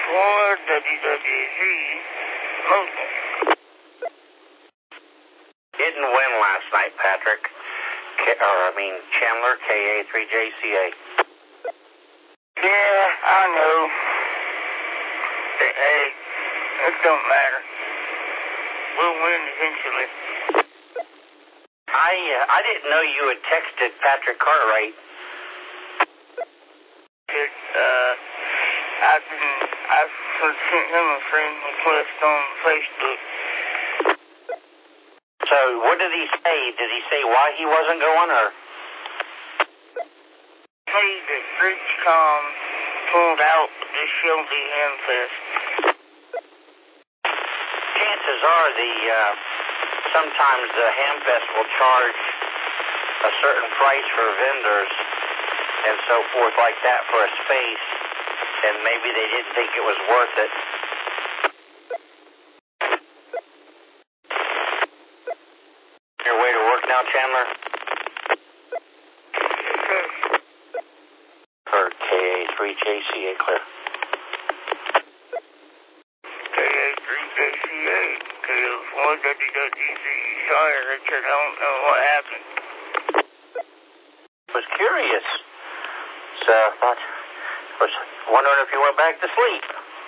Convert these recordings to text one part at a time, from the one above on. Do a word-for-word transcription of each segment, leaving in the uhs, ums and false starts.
four W W Z Mobile. Didn't win last night, Patrick. K or, I mean, Chandler, K A three J C A. Yeah, I know. Hey, it don't matter. We'll win eventually. I uh, I didn't know you had texted Patrick Cartwright. It, uh, I've been, I've sent him a friend request on Facebook. So what did he say? Did he say why he wasn't going, or? Hey, that Bridgecom pulled out the Shelby Hamfest. Chances are the, uh, sometimes the Hamfest will charge a certain price for vendors and so forth like that for a space, and maybe they didn't think it was worth it. Your way to work now, Chandler? For K A three J C A, clear. K A three J C A, K O four W W Z. Sorry, Richard, I don't know what happened. I was curious. So I thought, I was wondering if you went back to sleep.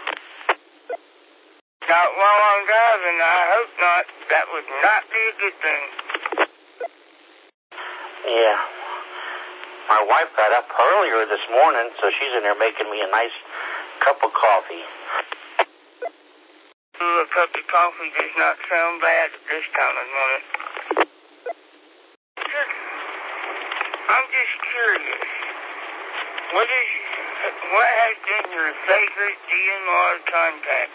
Not while I'm driving, I hope not. That would not be a good thing. Yeah. My wife got up earlier this morning, so she's in there making me a nice cup of coffee. Ooh, a cup of coffee does not sound bad at this time of morning. I'm just curious. What is, what has been your favorite D M R contact?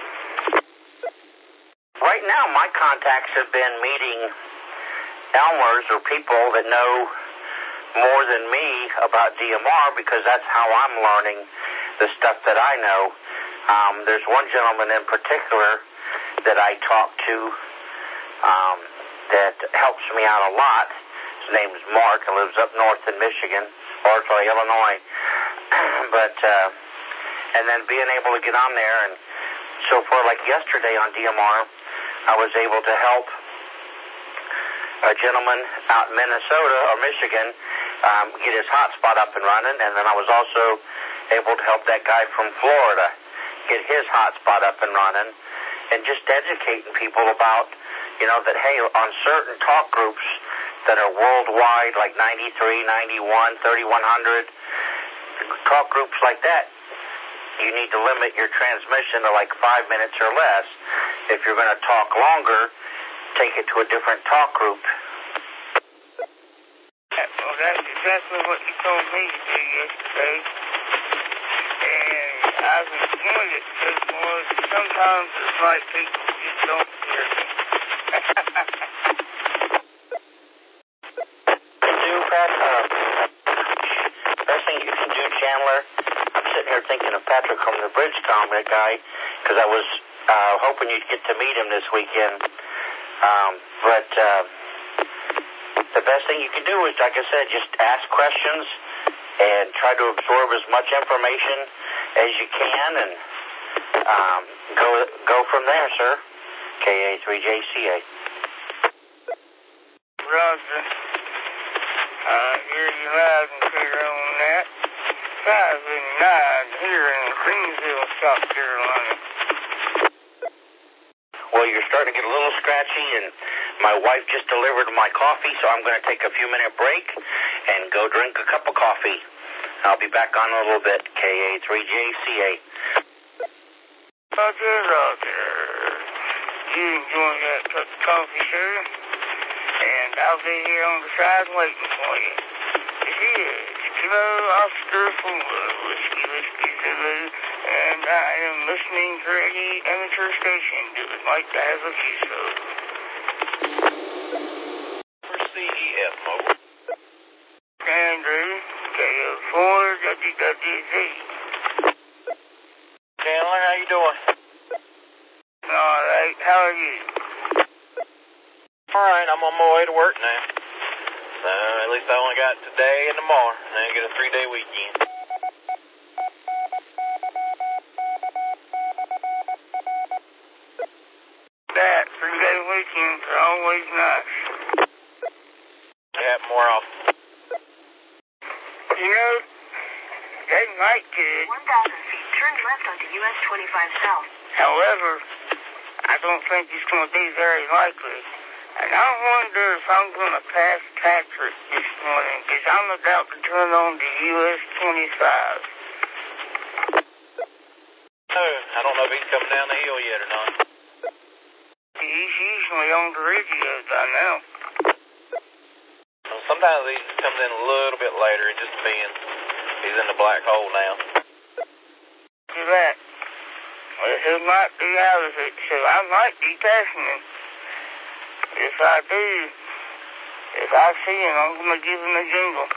Right now, my contacts have been meeting Elmers or people that know more than me about D M R, because that's how I'm learning the stuff that I know. Um, there's one gentleman in particular that I talk to um, that helps me out a lot. His name's Mark. He lives up north in Michigan, or sorry, Illinois. But, uh, and then being able to get on there, and so far, like yesterday on D M R, I was able to help a gentleman out in Minnesota or Michigan um, get his hotspot up and running, and then I was also able to help that guy from Florida get his hotspot up and running, and just educating people about, you know, that, hey, on certain talk groups that are worldwide, like ninety-three, ninety-one, thirty-one hundred, talk groups like that, you need to limit your transmission to like five minutes or less. If you're going to talk longer, take it to a different talk group. Well, that's exactly what you told me to do yesterday. And I've enjoyed it so far. Sometimes it's like people just don't hear me. do, Pat, uh, best thing you can do, Chandler, I'm sitting here thinking of Patrick from the Bridgecom, that guy, because I was uh, hoping you'd get to meet him this weekend. Um, but uh, the best thing you can do is, like I said, just ask questions and try to absorb as much information as you can, and um, go go from there, sir. K A three J C A. Roger. I hear you loud and clear on that. five and nine here in Greensville, South Carolina. Well, you're starting to get a little scratchy, and my wife just delivered my coffee, so I'm going to take a few minute break and go drink a cup of coffee. I'll be back on in a little bit. K A three J C A. Roger, Roger. You enjoy that cup of coffee, sir? And I'll be here on the side waiting for you. This is Kilo Oscar four, Whiskey Whiskey Zulu, and I am listening for any amateur station that would like to have a Q-So. For C E F Mobile. Andrew, K O four W W Z. Chandler, how you doing? All right, how are you? All right, I'm on my way to work now. So at least I only got today and tomorrow, and then I get a three-day weekend. always nice. Yeah, more often. You know, they might get it. one thousand feet, turn left onto U S twenty-five South. However, I don't think it's going to be very likely. And I wonder if I'm going to pass Patrick this morning, because I'm about to turn on to U S twenty-five. Oh, I don't know if he's coming down the hill yet or not. He's usually on the radio by now. Well, sometimes he comes in a little bit later. It just depends. He's in the black hole now. Do that. Well, he might be out of it, so I might be passing him. If I do, if I see him, I'm going to give him a jingle.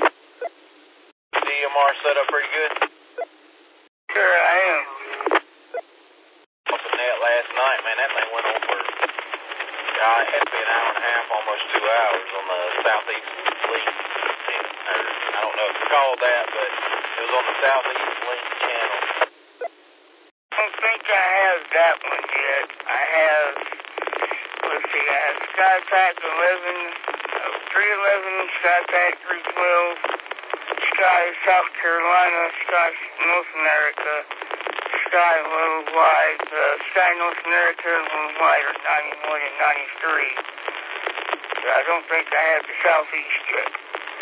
D M R set up pretty good? Sure I am. Off the net last night, man, that thing went on for, God, it had to be an hour and a half, almost two hours on the Southeast Link. And, or, I don't know if it's called that, but it was on the Southeast Link channel. I don't think I have that one yet. I have, let's see, I have SkyPack eleven, uh, three eleven, SkyPack three twelve, Sky South Carolina, Sky North America, Sky Worldwide, uh, Sky North America and Worldwide are ninety-one and ninety-three. So I don't think I have the Southeast yet.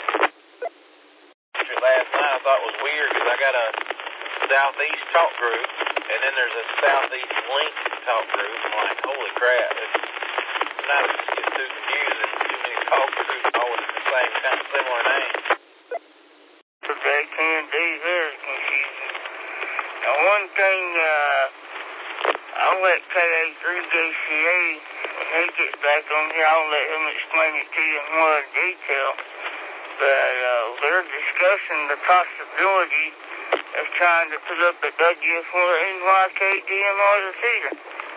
Last night I thought it was weird because I got a Southeast talk group, and then there's a Southeast Link talk group. I'm like, holy crap. It's, sometimes it just gets too confusing. Too many talk groups all with the same kind of similar name. But they can be very confusing. Now, one thing, uh, I'll let K A three J C A, when he gets back on here, I'll let him explain it to you in more detail. But uh, they're discussing the possibility of trying to put up a W four N Y K D M R repeater.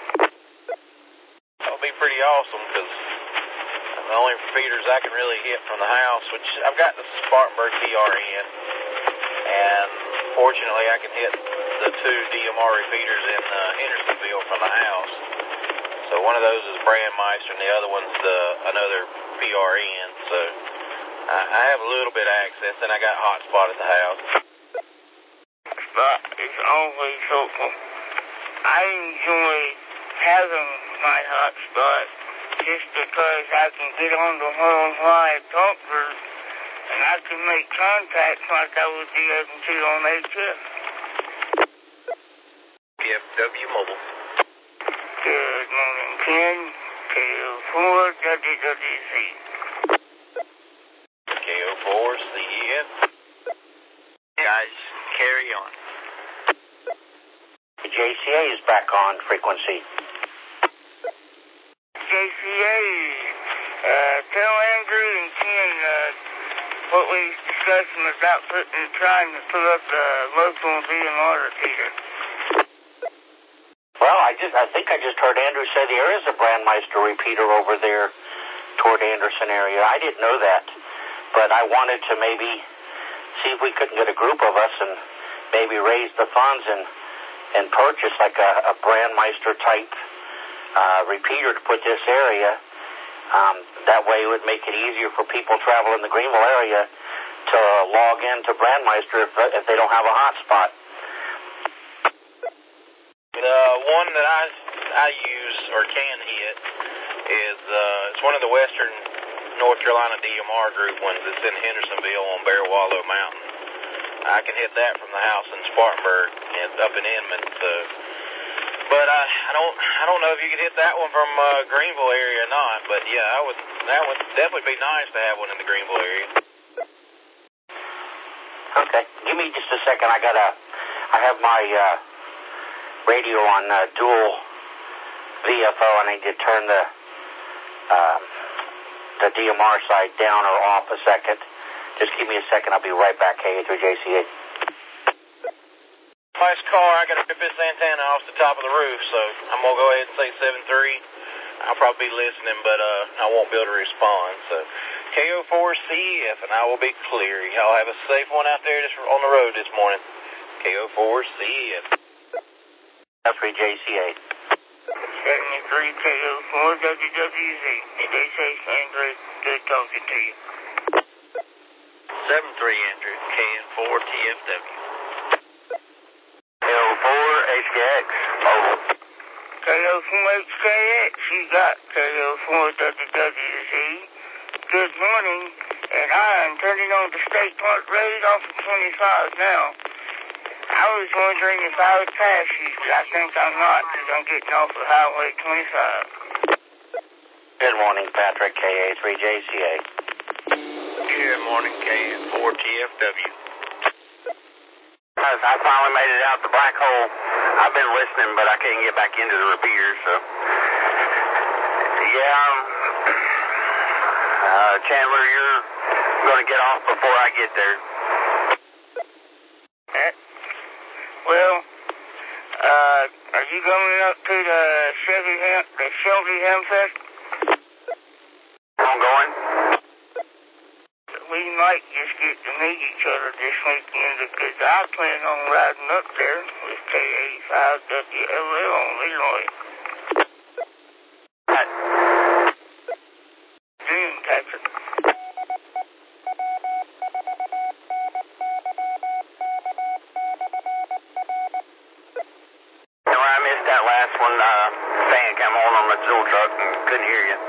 That would be pretty awesome because the only repeaters I can really hit from the house, which I've got the Spartanburg P R N, and fortunately I can hit the two D M R repeaters in uh, Hendersonville from the house. So one of those is Brandmeister and the other one's the, another P R N. So I have a little bit of access, and I got a hotspot at the house. Hotspot is always helpful. I enjoy having my hotspot just because I can get on the worldwide talk group, and I can make contacts like I would be able to on H F. P F W Mobile. Good morning, Ken. K O four W W Z. K O four C E F. Guys, carry on. The J C A is back on frequency. J C A, uh, tell Andrew and Ken uh, what we was discussing about putting, trying to put up the local D M R repeater. Well, I just, I think I just heard Andrew say there is a Brandmeister repeater over there toward Anderson area. I didn't know that. But I wanted to maybe see if we couldn't get a group of us and maybe raise the funds and, and purchase like a, a Brandmeister type uh, repeater to put this area. Um, that way it would make it easier for people traveling the Greenville area to log in to Brandmeister if, if they don't have a hotspot. The one that I, I use or can hit is uh, it's one of the Western North Carolina D M R group ones that's in Hendersonville on Bear Wallow Mountain. I can hit that from the house in Spartanburg and up in Inman. So, but I, I don't I don't know if you could hit that one from uh, Greenville area or not. But yeah, I would that would definitely be nice to have one in the Greenville area. Okay, give me just a second. I gotta I have my uh, radio on uh, dual V F O, and I need to turn the. Uh, the D M R side down or off a second. Just give me a second. I'll be right back, K A three J C A. Nice car. I got to rip this antenna off the top of the roof, so I'm going to go ahead and say seven three. I'll probably be listening, but uh, I won't be able to respond. So K O four C E F, and I will be clear. Y'all have a safe one out there just on the road this morning. K O four C E F. three J C A. seventy-three K O four W W Z. Stay safe, Andrew. Good talking to you. seven three Andrew, K N four T F W. K O four H K X. Over. K O four H K X, you got K O four W W Z. Good morning, and I am turning on the State Park Road off of twenty-five now. I was wondering if I would pass you, but I think I'm not, because I'm getting off of Highway twenty-five. Good morning, Patrick, K A three J C A. Good morning, K N four T F W. I finally made it out the black hole. I've been listening, but I couldn't get back into the repeater, so. Yeah, um, uh, Chandler, you're going to get off before I get there. Uh, well, uh, are you going up to the Chevy Ham, the Shelby Hamfest? I'm going. We might just get to meet each other this weekend, because I plan on riding up there with K A five W L L on Leroy. June, Patrick. No, I missed that last one. Uh, fan came on on the tool truck and couldn't hear you.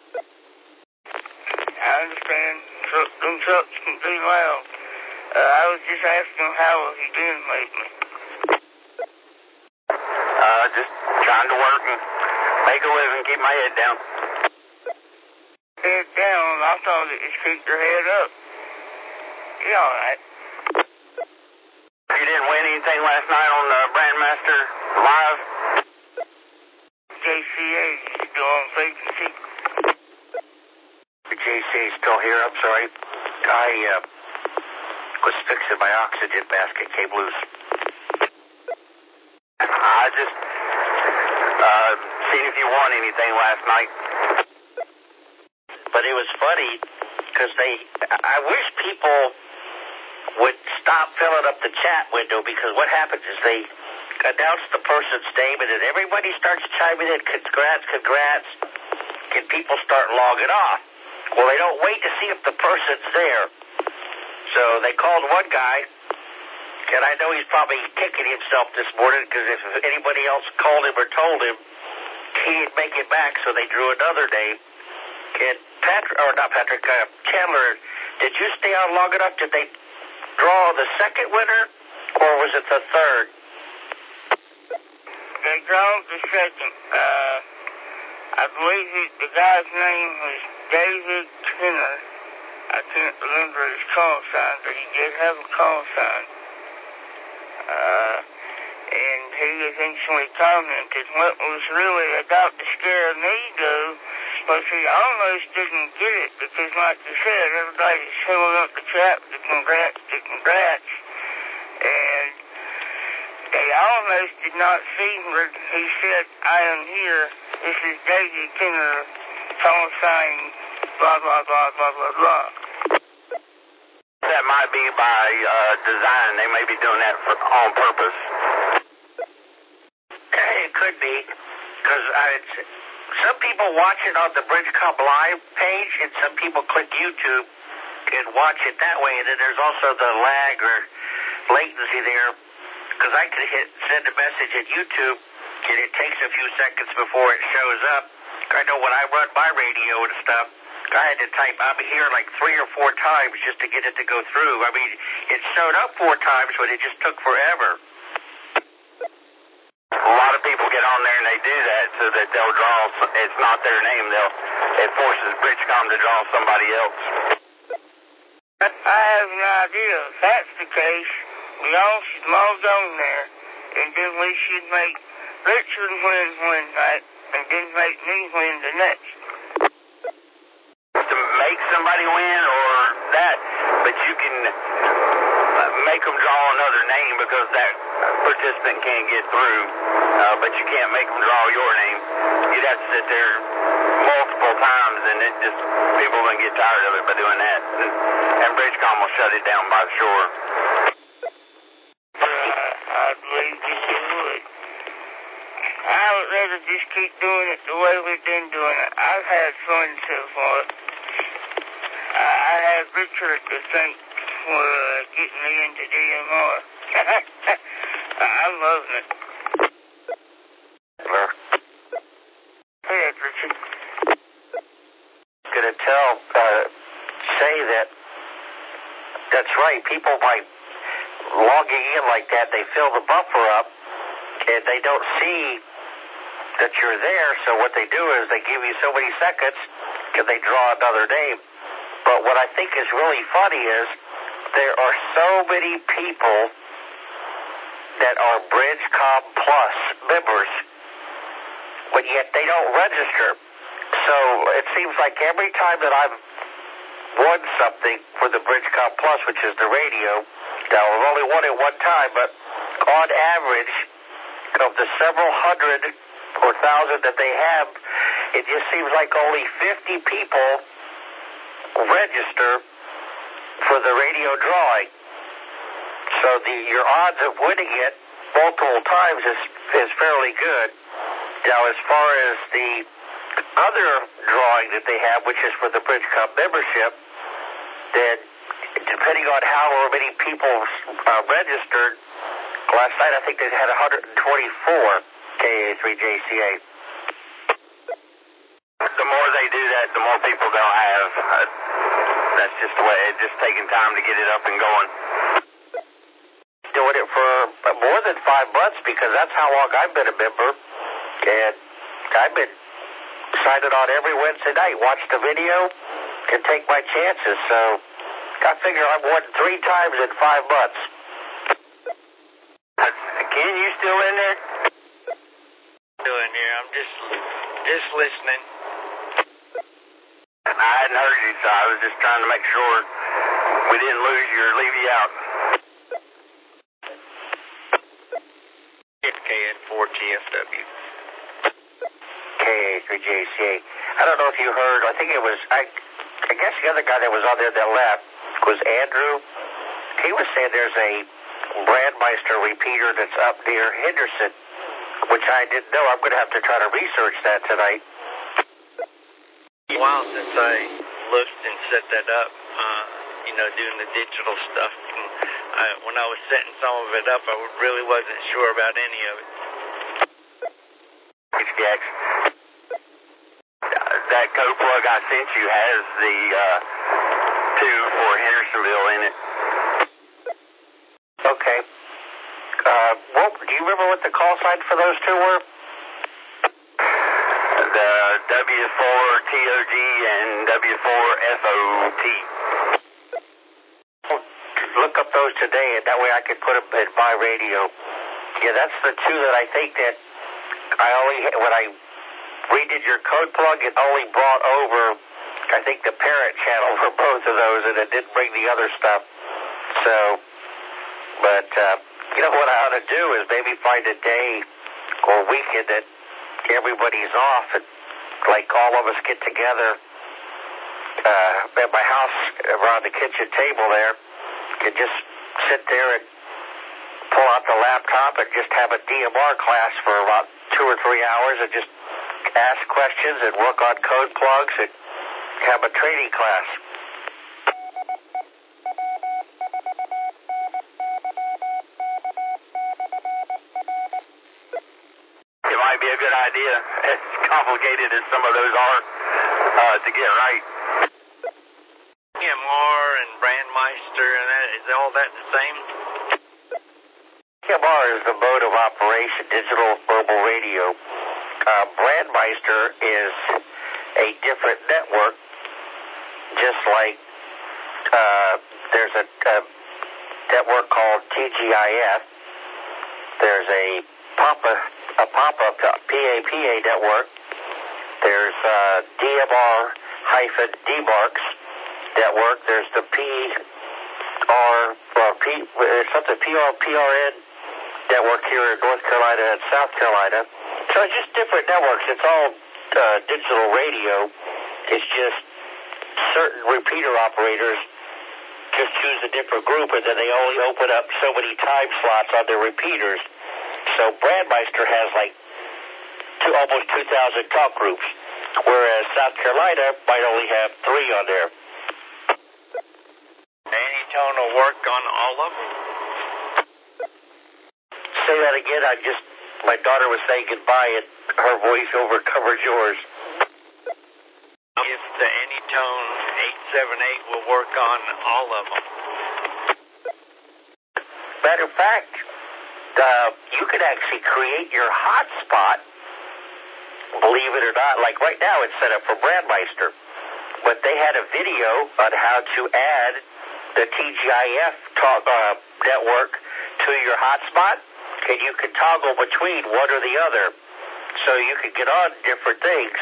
I understand. Truck, them trucks can be loud. Uh, I was just asking how have you been lately? Uh, just trying to work and make a living, keep my head down. Head down? I thought it was keep your head up. Yeah, all right. You didn't win anything last night on the Brandmaster Live? J C A, you still on vacancy? The J C A still here, I'm sorry. I, uh, was fixing my oxygen basket cable loose. I just, uh, seen if you won anything last night. But it was funny, because they, I wish people would stop filling up the chat window, because what happens is they announce the person's name, and then everybody starts chiming in, congrats, congrats, and people start logging off. Well, they don't wait to see if the person's there. So they called one guy, and I know he's probably kicking himself this morning, because if anybody else called him or told him, he'd make it back, so they drew another name. And Patrick, or not Patrick, uh, Chandler, did you stay on long enough? Did they draw the second winner, or was it the third? They drawed the second. Uh, I believe it, the guy's name was David Kenner. I can't remember his call sign, but he did have a call sign. Uh, and he eventually commented. What was really about to scare me, though, was he almost didn't get it, because like you said, everybody's filling up the chat with the congrats, the congrats. And they almost did not see where he said, I am here. This is David Kenner, call sign, blah, blah, blah, blah, blah, blah. That might be by uh, design. They may be doing that for, on purpose. It could be, because some people watch it on the BridgeCom Live page, and some people click YouTube and watch it that way. And then there's also the lag or latency there, because I could hit send a message at YouTube, and it takes a few seconds before it shows up. I know when I run my radio and stuff, I had to type, I'm here like three or four times just to get it to go through. I mean, it showed up four times, but it just took forever. A lot of people get on there and they do that so that they'll draw, it's not their name, they'll, it forces BridgeCom to draw somebody else. I have an idea. If that's the case, we all should log on there, and then we should make Richard win one night, and then make me win the next. To make somebody win or that, but you can make them draw another name because that participant can't get through, uh, but you can't make them draw your name. You'd have to sit there multiple times, and it just, people will get tired of it by doing that, and, and BridgeCom will shut it down by the shore. Uh, I believe that you would. I would rather just keep doing it the way we've been doing it. I've had fun so far. I have Richard to thank for uh, getting me into D M R. I'm loving it. Hello. Hey, Richard. Gonna tell, uh, say that that's right. People by logging in like that, they fill the buffer up, and they don't see that you're there. So what they do is they give you so many seconds, and they draw another name. But what I think is really funny is there are so many people that are BridgeCom Plus members, but yet they don't register. So it seems like every time that I've won something for the BridgeCom Plus, which is the radio, now I've only won it one time, but on average, of the several hundred or thousand that they have, it just seems like only fifty people register for the radio drawing. So the your odds of winning it multiple times is is fairly good. Now, as far as the other drawing that they have, which is for the BridgeCom membership, then depending on how many people uh, registered, last night I think they had one hundred twenty-four K A three J C A. The more they do that, the more people they'll have. Uh, that's just the way. It's just taking time to get it up and going. Doing it for more than five months because that's how long I've been a member, and I've been signing on every Wednesday night, watch the video, and take my chances. So I figure I've won three times in five months. Ken, you still in there? Still in here. I'm just just listening. I hadn't heard you, so I was just trying to make sure we didn't lose you or leave you out. K N four T F W. K A three J C A. I don't know if you heard, I think it was, I, I guess the other guy that was on there that left was Andrew. He was saying there's a Brandmeister repeater that's up near Henderson, which I didn't know. I'm going to have to try to research that tonight. A while since I looked and set that up, uh, you know, doing the digital stuff. And I, when I was setting some of it up, I really wasn't sure about any of it. H D X. That code plug I sent you has the uh, two for Hendersonville in it. Okay. Uh, what, do you remember what the call signs for those two were? The W four T O G and W four F O T. Look up those today, and that way I could put them in my radio. Yeah, that's the two that I think that I only, when I redid your code plug, it only brought over, I think, the parent channel for both of those, and it didn't bring the other stuff. So, but, uh, you know what I ought to do is maybe find a day or weekend that everybody's off, and like all of us get together uh, at my house around the kitchen table there, and just sit there and pull out the laptop and just have a D M R class for about two or three hours and just ask questions and work on code plugs and have a training class. It might be a good idea, as complicated as some of those are, uh, to get right. D M R and Brandmeister, and that, is all that the same? D M R is the mode of operation, digital mobile radio. Uh, Brandmeister is a different network, just like uh, there's a, a network called T G I F. There's a Papa, a pop-up P A P A network. There's uh, D M R hyphen D-Marks network. There's the P R, well, P, there's something P R P R N network here in North Carolina and South Carolina. So it's just different networks. It's all uh, digital radio. It's just certain repeater operators just choose a different group, and then they only open up so many time slots on their repeaters. So Brandmeister has like two, almost two thousand talk groups, whereas South Carolina might only have three on there. Anytone will work on all of them? Say that again. I just, my daughter was saying goodbye and her voice over covered yours. If the Anytone eight seven eight will work on all of them. Matter of fact, uh, you could actually create your hotspot, believe it or not. Like right now it's set up for Brandmeister, but they had a video on how to add the T G I F talk, uh, network to your hotspot, and you could toggle between one or the other, so you could get on different things.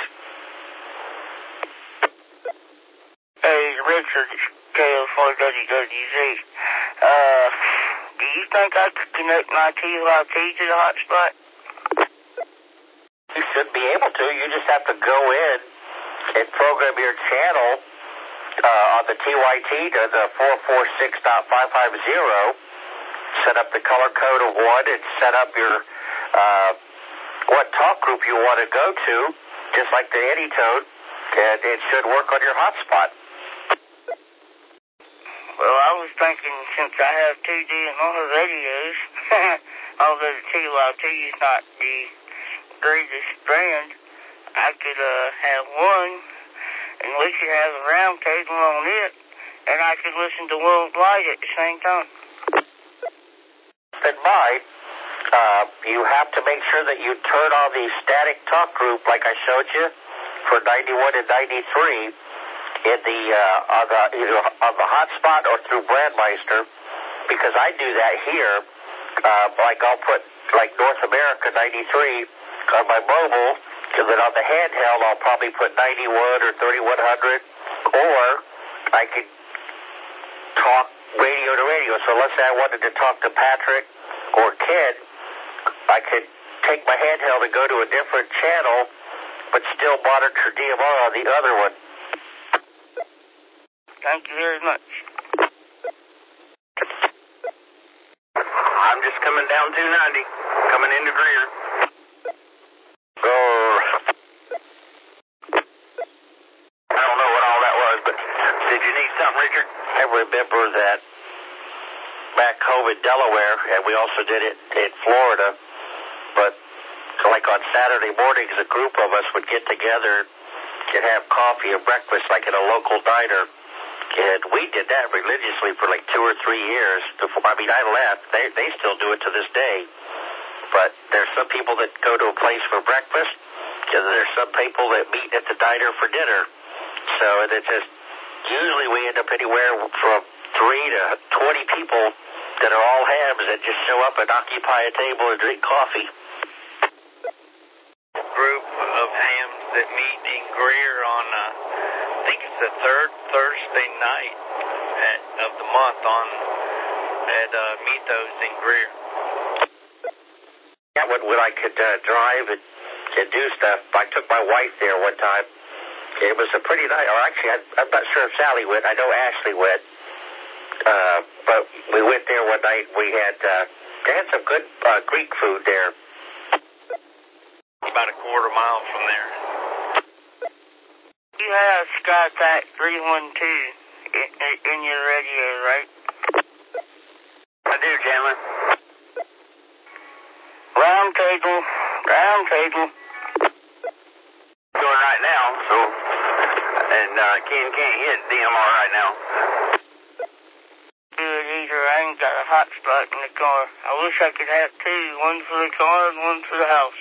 Hey, Richard, K L four W W Z. Uh, do you think I could connect my T Y T to the hotspot? You should be able to. You just have to go in and program your channel uh, on the T Y T to the four forty-six dot five fifty, set up the color code of one, and set up your uh, what talk group you want to go to, just like the Anytone, and it should work on your hotspot. Well, I was thinking since I have two D M R radios, although the T Y T is not the greatest brand, I could uh, have one, and we could have a round table on it, and I could listen to Worldwide at the same time. In mind, uh, you have to make sure that you turn on the static talk group like I showed you for ninety-one and ninety-three in the uh, on the either on the hotspot or through Brandmeister, because I do that here. Uh, like I'll put like North America ninety-three on my mobile, and then on the handheld I'll probably put ninety-one or thirty-one hundred, or I could talk radio to radio. So let's say I wanted to talk to Patrick or Ken, I could take my handheld and go to a different channel, but still monitor D M R on the other one. Thank you very much. I'm just coming down two ninety, coming into Greer. Oh, I don't know what all that was, but did you need something, Richard? I remember that back home in Delaware, and we also did it in Florida, but like on Saturday mornings, a group of us would get together and have coffee and breakfast like in a local diner. And we did that religiously for like two or three years before. I mean, I left. They they still do it to this day. But there's some people that go to a place for breakfast, and there's some people that meet at the diner for dinner. So it's just usually we end up anywhere from three to twenty people that are all hams that just show up and occupy a table and drink coffee. Group of hams that meet in Greer on, uh, I think it's the third Thursday night at, of the month on at uh, Mythos in Greer. Yeah, when, when I could uh, drive and, and do stuff, I took my wife there one time. It was a pretty night, or actually, I, I'm not sure if Sally went. I know Ashley went. Uh, but we went there one night. We had, uh, they had some good uh, Greek food there. About a quarter mile from there. You have SkyPack three one two in, in your radio, right? I do, Chandler. Round table, round table. Going right now, so, and uh, Ken can't hit D M R right now. Do it either. I ain't got a hotspot in the car. I wish I could have two, one for the car and one for the house.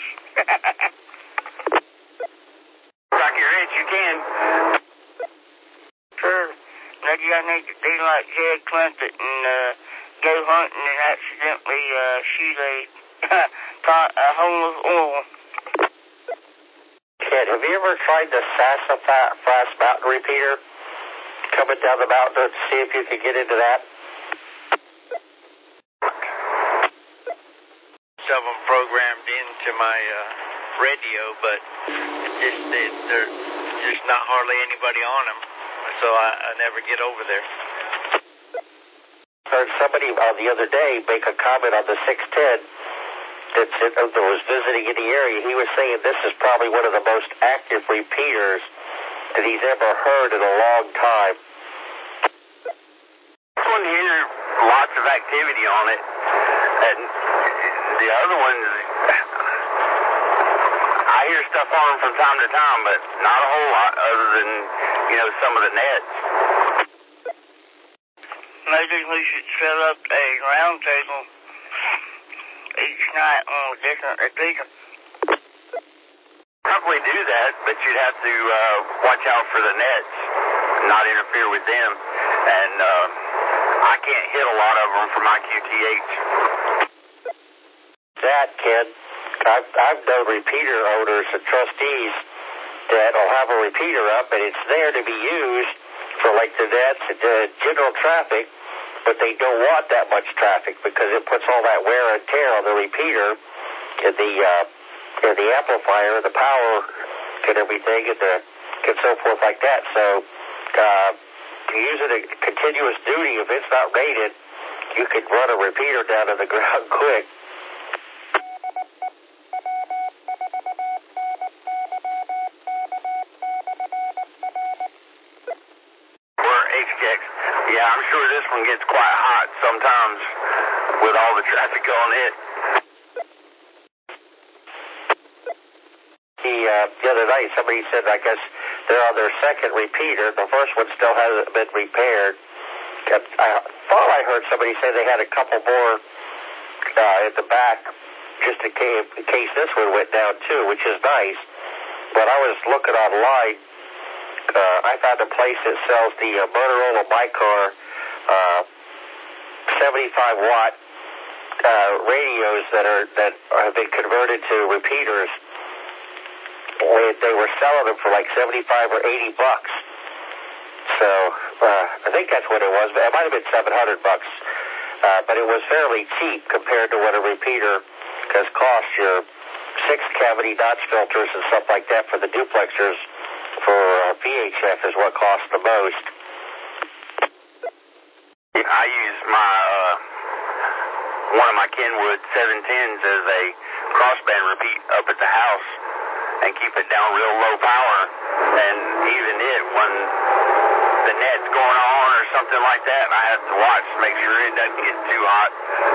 Rocky Ridge, you can. Sure. Maybe I need to be like Jed Clinton and uh, go hunting and accidentally uh, shoot a, a hole of oil. Kid, have you ever tried the Sassafras mountain repeater? Coming down the mountain to see if you could get into that? Some of them programmed into my uh, radio, but it's just it, there's just not hardly anybody on them, so I, I never get over there. Heard somebody uh, the other day make a comment on the six ten that, that was visiting in the area, he was saying this is probably one of the most active repeaters that he's ever heard in a long time. This one here, lots of activity on it, and the other ones, I hear stuff on them from time to time, but not a whole lot other than, you know, some of the nets. Maybe we should set up a round table each night on a different repeater. Probably do that, but you'd have to uh, watch out for the nets, not interfere with them. And uh, I can't hit a lot of them from my Q T H. That, Ken, I've, I've known repeater owners and trustees that'll have a repeater up, and it's there to be used for like the nets and the general traffic, but they don't want that much traffic because it puts all that wear and tear on the repeater and the uh, and the amplifier, the power, and everything, and the and so forth like that. So uh, to use it in continuous duty, if it's not rated, you can run a repeater down to the ground quick. Yeah, I'm sure this one gets quite hot sometimes with all the traffic on it. The, uh, the other night, somebody said, I guess, they're on their second repeater. The first one still hasn't been repaired. I thought I heard somebody say they had a couple more uh, at the back just in case, in case this one went down, too, which is nice. But I was looking online. Uh, I found a place that sells the uh, Motorola Mycar uh, seventy-five watt uh, radios that are that have been converted to repeaters. They were selling them for like seventy-five or eighty bucks. So uh, I think that's what it was. It might have been seven hundred bucks, uh, but it was fairly cheap compared to what a repeater has cost. Your six cavity notch filters and stuff like that for the duplexers for uh, V H F is what costs the most. I use my uh, one of my Kenwood seven tens as a crossband repeat up at the house and keep it down real low power. And even it, when the net's going on or something like that, I have to watch to make sure it doesn't get too hot.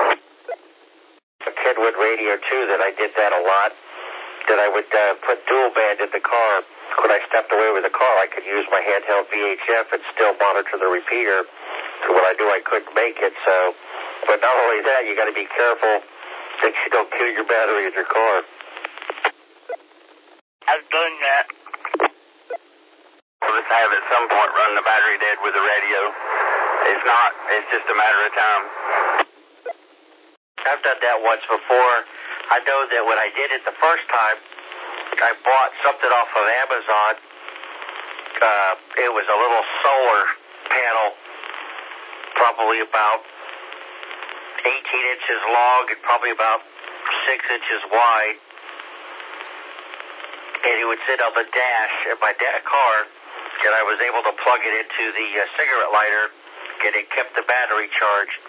A Kenwood radio too that I did that a lot. That I would uh, put dual band in the car. When I stepped away with the car, I could use my handheld V H F and still monitor the repeater. So when I knew I couldn't make it, so. But not only that, you got to be careful that you don't kill your battery in your car. I've done that. We'll just have at some point run the battery dead with the radio. If not, it's just a matter of time. I've done that once before. I know that when I did it the first time, I bought something off of Amazon. Uh, it was a little solar panel, probably about eighteen inches long and probably about six inches wide. And it would sit on the dash in my da- car, and I was able to plug it into the uh, cigarette lighter, and it kept the battery charged.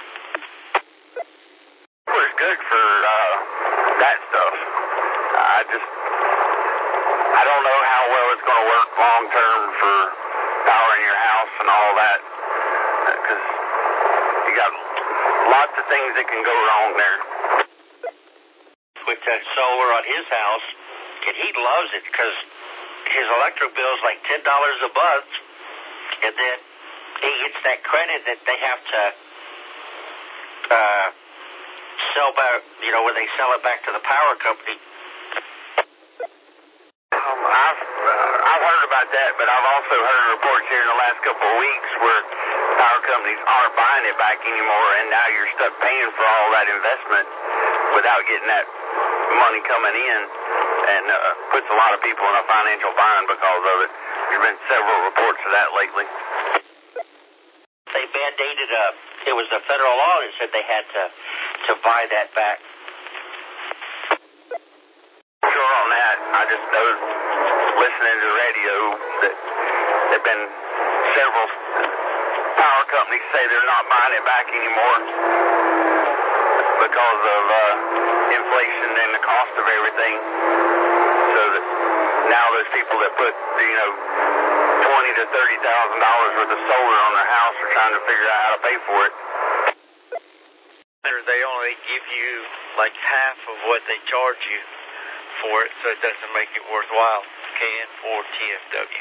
It was good for uh, that stuff. I just, I don't know how well it's going to work long term for powering your house and all that, because you got lots of things that can go wrong there. With that solar on his house, and he loves it because his electric bill is like ten dollars a month, and then he gets that credit that they have to uh, sell back, you know, when they sell it back to the power company. Um, I've, uh, I've heard about that, but I've also heard reports here in the last couple of weeks where power companies aren't buying it back anymore, and now you're stuck paying for all that investment without getting that money coming in, and uh, puts a lot of people in a financial bind because of it. There's been several reports of that lately. They mandated a, it was the federal law that said they had to, to buy that back. Sure on that. I just know, listening to the radio, that there have been several power companies say they're not buying it back anymore. because of uh, inflation and the cost of everything. So that now there's people that put, you know, twenty to thirty thousand dollars worth of solar on their house are trying to figure out how to pay for it. They only give you like half of what they charge you for it, so it doesn't make it worthwhile. K N four T F W.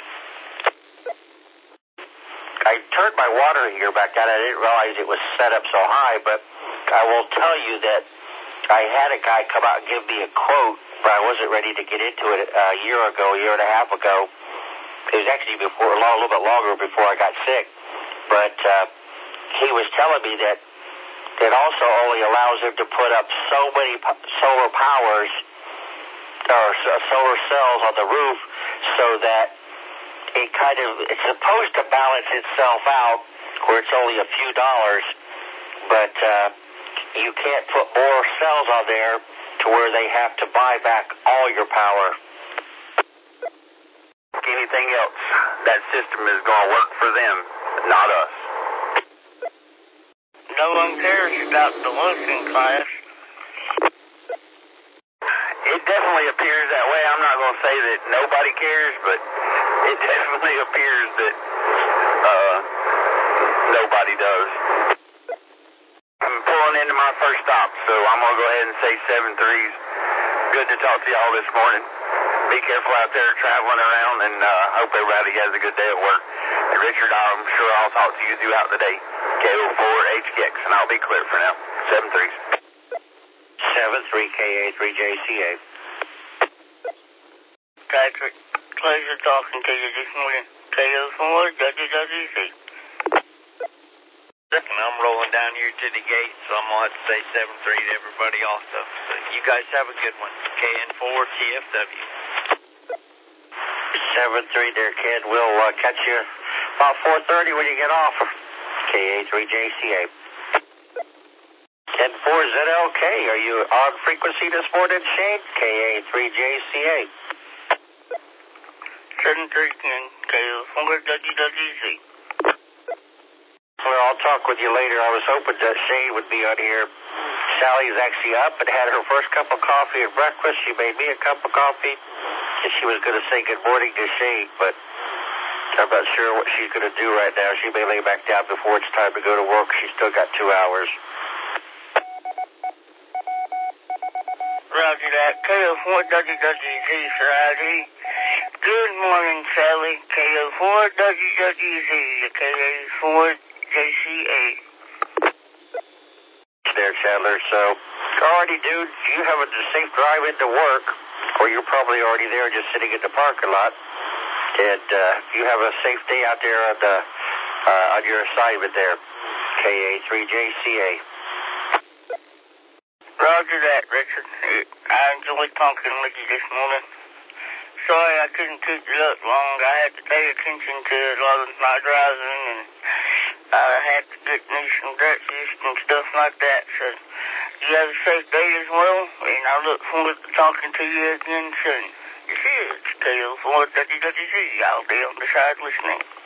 I turned my water heater back on. I didn't realize it was set up so high, but I will tell you that I had a guy come out and give me a quote, but I wasn't ready to get into it a year ago, a year and a half ago. It was actually before, a little bit longer before I got sick. But uh, he was telling me that it also only allows him to put up so many p- solar powers or uh, solar cells on the roof so that it kind of, it's supposed to balance itself out where it's only a few dollars, but uh, you can't put more cells on there to where they have to buy back all your power. Anything else, that system is going to work for them, not us. No one cares about the working class. It definitely appears that way. I'm not going to say that nobody cares, but it definitely appears that uh, nobody does. I'm pulling into my first stop, so I'm going to go ahead and say seven threes. Good to talk to y'all this morning. Be careful out there traveling around, and uh, hope everybody has a good day at work. And Richard, I'm sure I'll talk to you throughout the day. K O four H K X, and I'll be clear for now. seven threes. seven three K A three J C A. Patrick, pleasure talking to you this morning. K O four W W C. And I'm rolling down here to the gate, so I'm going to have to say seven three to everybody also. So you guys have a good one. K N four T F W. seven three there, kid. We'll uh, catch you about four thirty when you get off. K A three J C A. ten four Z L K. Are you on frequency this morning, Shane? K A three J C A. seven three K O four W W C. Well, I'll talk with you later. I was hoping that Shane would be on here. Sally's actually up and had her first cup of coffee and breakfast. She made me a cup of coffee, and she was going to say good morning to Shane, but I'm not sure what she's going to do right now. She may lay back down before it's time to go to work. She's still got two hours. Roger that. K O four W W C, Friday. Good morning, Sally. K O four W W C, K A four J C A. There, Chandler. So, alrighty, dude. You have a safe drive into work, or you're probably already there just sitting in the parking lot. And uh, you have a safe day out there on, the, uh, on your assignment there. K A three J C A. Roger that, Richard. I enjoyed talking with you this morning. Sorry I couldn't keep you up long. I had to pay attention to a lot of my driving, and I had to get me some breakfast and stuff like that. So you have a safe day as well, and I look forward to talking to you again soon. This is K O four W W C. I'll be on the side listening.